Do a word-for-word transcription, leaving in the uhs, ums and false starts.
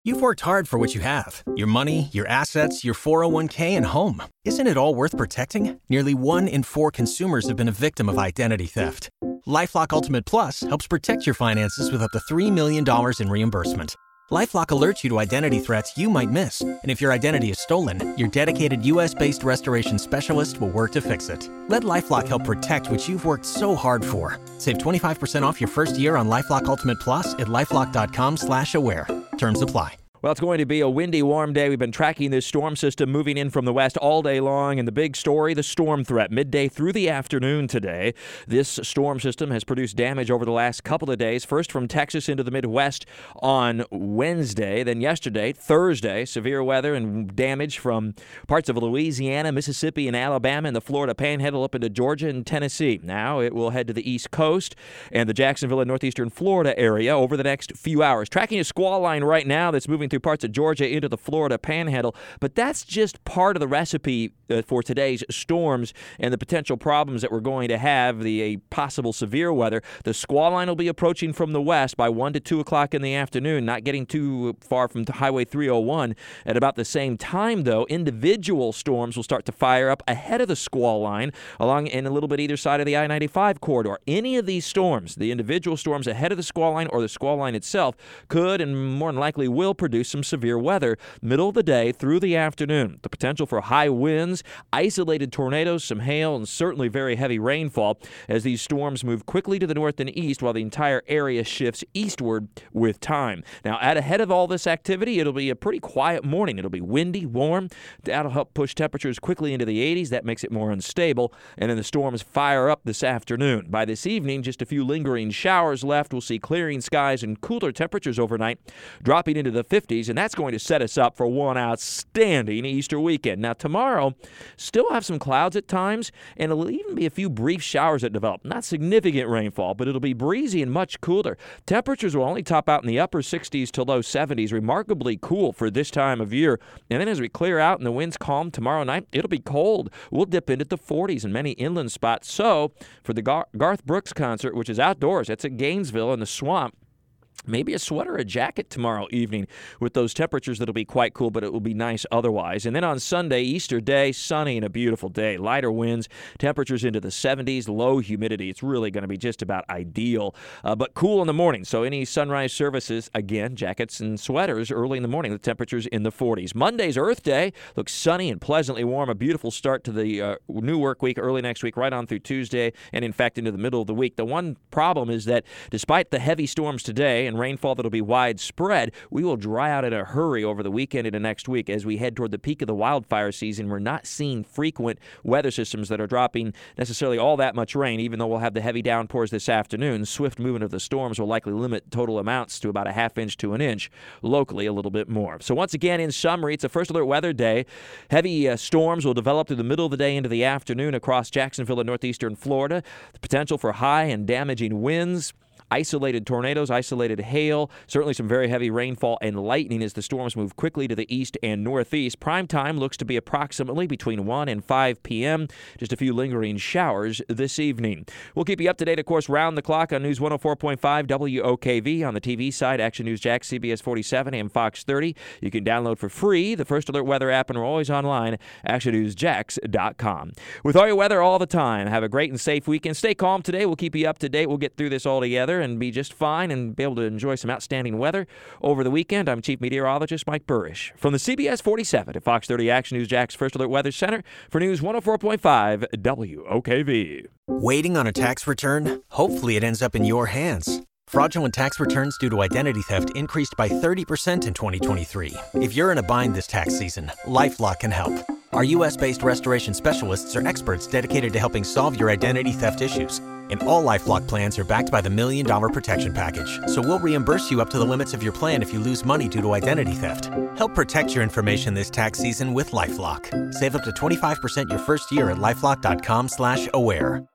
You've worked hard for what you have. Your money, your assets, your four oh one k, and home. Isn't it all worth protecting? Nearly one in four consumers have been a victim of identity theft. LifeLock Ultimate Plus helps protect your finances with up to three million dollars in reimbursement. LifeLock alerts you to identity threats you might miss. And if your identity is stolen, your dedicated U S-based restoration specialist will work to fix it. Let LifeLock help protect what you've worked so hard for. Save twenty-five percent off your first year on LifeLock Ultimate Plus at LifeLock.com slash aware. Terms apply. Well, it's going to be a windy, warm day. We've been tracking this storm system moving in from the west all day long, and the big story, the storm threat, midday through the afternoon today. This storm system has produced damage over the last couple of days, first from Texas into the Midwest on Wednesday, then yesterday, Thursday, severe weather and damage from parts of Louisiana, Mississippi, and Alabama, and the Florida Panhandle up into Georgia and Tennessee. Now it will head to the East Coast and the Jacksonville and northeastern Florida area over the next few hours. Tracking a squall line right now that's moving through parts of Georgia into the Florida Panhandle, but that's just part of the recipe uh, for today's storms and the potential problems that we're going to have, the uh, possible severe weather. The squall line will be approaching from the west by one to two o'clock in the afternoon, not getting too far from Highway three oh one. At about the same time, though, individual storms will start to fire up ahead of the squall line along in a little bit either side of the I ninety-five corridor. Any of these storms, the individual storms ahead of the squall line or the squall line itself, could and more than likely will produce some severe weather middle of the day through the afternoon. The potential for high winds, isolated tornadoes, some hail, and certainly very heavy rainfall as these storms move quickly to the north and east while the entire area shifts eastward with time. Now, at ahead of all this activity, it'll be a pretty quiet morning. It'll be windy, warm. That'll help push temperatures quickly into the eighties. That makes it more unstable. And then the storms fire up this afternoon. By this evening, just a few lingering showers left. We'll see clearing skies and cooler temperatures overnight, dropping into the fifties. And that's going to set us up for one outstanding Easter weekend. Now, tomorrow, still have some clouds at times, and it'll even be a few brief showers that develop. Not significant rainfall, but it'll be breezy and much cooler. Temperatures will only top out in the upper sixties to low seventies, remarkably cool for this time of year. And then as we clear out and the winds calm tomorrow night, it'll be cold. We'll dip into the forties in many inland spots. So, for the Gar- Garth Brooks concert, which is outdoors, that's at Gainesville in the swamp, maybe a sweater, a jacket tomorrow evening with those temperatures that'll be quite cool, but it will be nice otherwise. And then on Sunday, Easter Day, sunny and a beautiful day. Lighter winds, temperatures into the seventies, low humidity. It's really going to be just about ideal, uh, but cool in the morning. So any sunrise services, again, jackets and sweaters early in the morning. The temperatures in the forties. Monday's Earth Day looks sunny and pleasantly warm. A beautiful start to the uh, new work week early next week, right on through Tuesday, and in fact into the middle of the week. The one problem is that despite the heavy storms today and rainfall that'll be widespread, we will dry out in a hurry over the weekend into next week as we head toward the peak of the wildfire season. We're not seeing frequent weather systems that are dropping necessarily all that much rain, even though we'll have the heavy downpours this afternoon. Swift movement of the storms will likely limit total amounts to about a half inch to an inch, locally a little bit more. So once again, in summary, it's a first alert weather day. Heavy uh, storms will develop through the middle of the day into the afternoon across Jacksonville and northeastern Florida. The potential for high and damaging winds, isolated tornadoes, isolated hail, certainly some very heavy rainfall and lightning as the storms move quickly to the east and northeast. Prime time looks to be approximately between one and five p.m. Just a few lingering showers this evening. We'll keep you up to date, of course, round the clock on News one oh four point five W O K V. On the T V side, Action News Jax, C B S forty-seven, and Fox thirty. You can download for free the First Alert Weather app, and we're always online, action news jax dot com. With all your weather all the time, have a great and safe weekend. Stay calm today. We'll keep you up to date. We'll get through this all together and be just fine and be able to enjoy some outstanding weather over the weekend. I'm Chief Meteorologist Mike Burrish. From the C B S forty-seven to Fox thirty Action News Jax First Alert Weather Center for News one oh four point five W O K V. Waiting on a tax return? Hopefully it ends up in your hands. Fraudulent tax returns due to identity theft increased by thirty percent in twenty twenty-three. If you're in a bind this tax season, LifeLock can help. Our U S-based restoration specialists are experts dedicated to helping solve your identity theft issues. And all LifeLock plans are backed by the Million Dollar Protection Package. So we'll reimburse you up to the limits of your plan if you lose money due to identity theft. Help protect your information this tax season with LifeLock. Save up to twenty-five percent your first year at LifeLock.com slash aware.